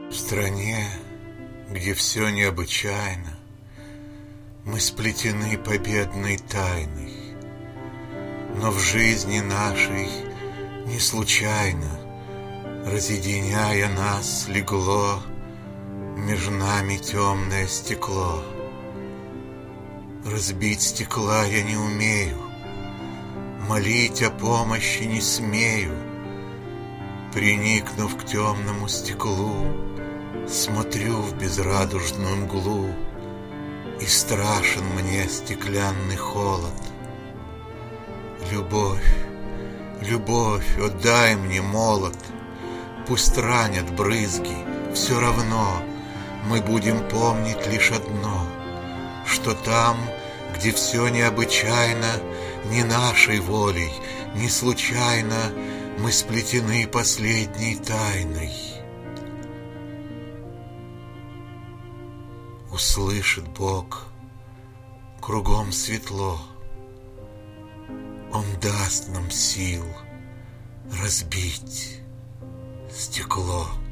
В стране, где все необычайно, мы сплетены победной тайной. Но в жизни нашей не случайно, разъединяя нас, легло между нами темное стекло. Разбить стекла я не умею, молить о помощи не смею. Приникнув к темному стеклу, смотрю в безрадужную мглу, и страшен мне стеклянный холод. Любовь, любовь, отдай мне молот, пусть ранят брызги, все равно мы будем помнить лишь одно, что там, где все необычайно, не нашей волей, не случайно мы сплетены последней тайной. Услышит Бог, кругом светло, Он даст нам сил разбить стекло.